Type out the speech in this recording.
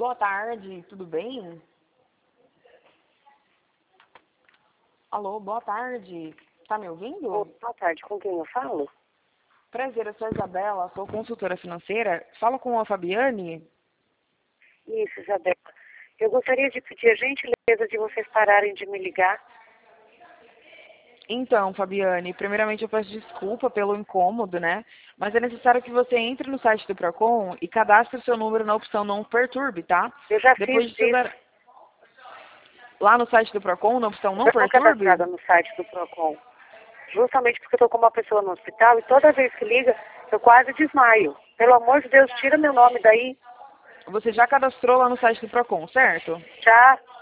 boa tarde, tudo bem? Alô, boa tarde. Tá me ouvindo? Boa tarde, com quem eu falo? Prazer, eu sou a Isabela, sou consultora financeira. Falo com a Fabiane? Isso, Isabela. Eu gostaria de pedir a gentileza de vocês pararem de me ligar. Então, Fabiane, primeiramente eu peço desculpa pelo incômodo, né? Mas é necessário que você entre no site do Procon e cadastre o seu número na opção Não Perturbe, tá? Eu já Depois fiz disso, isso. lá no site do Procon, na opção Não Eu estou Perturbe, cadastrada no site do Procon. Justamente porque eu estou com uma pessoa no hospital e toda vez que liga, eu quase desmaio. Pelo amor de Deus, tira meu nome daí. você já cadastrou lá no site do Procon, certo? Já